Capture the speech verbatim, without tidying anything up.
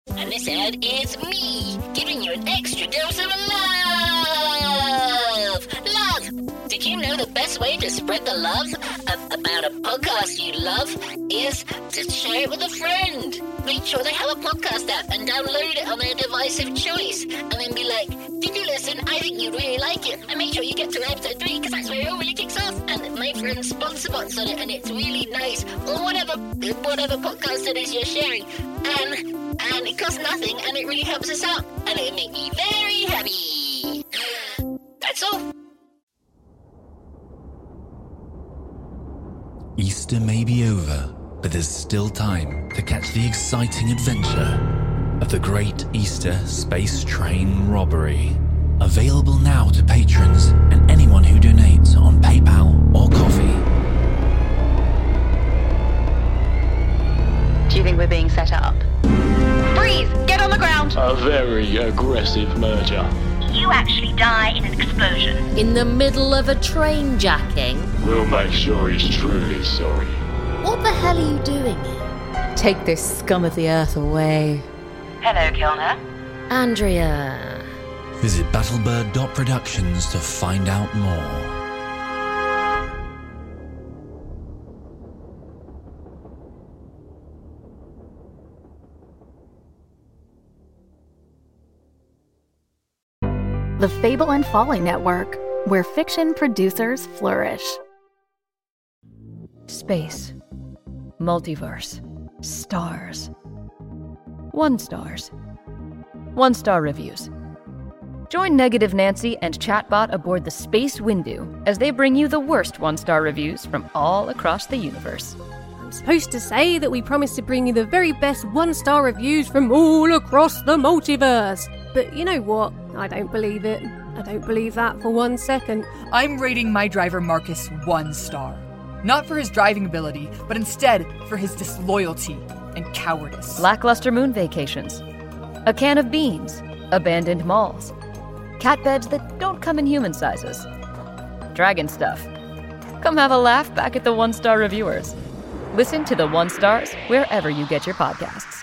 And this ad is me, giving you an extra dose of love! Love! Did you know the best way to spread the love a- about a podcast you love is to share it with a friend? Make sure they have a podcast app and download it on their device of choice. And then be like, did you listen? I think you'd really like it. And make sure you get to episode three, because that's where it all really kicks off. And my friend sponsor bots on it, and it's really nice. Or whatever, whatever podcast it is you're sharing. And... And it costs nothing, and it really helps us out. And it'll make me very happy. That's all. Easter may be over, but there's still time to catch the exciting adventure of the Great Easter Space Train Robbery. Available now to patrons and anyone who donates on PayPal or Ko-fi. Do you think we're being set up? Freeze! Get on the ground! A very aggressive merger. You actually die in an explosion. In the middle of a train jacking? We'll make sure he's truly sorry. What the hell are you doing here? Take this scum of the earth away. Hello, Kilner. Andrea. Visit battlebird dot productions to find out more. The Fable and Folly Network, where fiction producers flourish. Space. Multiverse. Stars. One stars. One star reviews. Join Negative Nancy and Chatbot aboard the Space Windu as they bring you the worst one-star reviews from all across the universe. I'm supposed to say that we promise to bring you the very best one-star reviews from all across the multiverse. But you know what? I don't believe it. I don't believe that for one second. I'm rating my driver Marcus one star. Not for his driving ability, but instead for his disloyalty and cowardice. Lackluster moon vacations. A can of beans. Abandoned malls. Cat beds that don't come in human sizes. Dragon stuff. Come have a laugh back at the one-star reviewers. Listen to the one stars wherever you get your podcasts.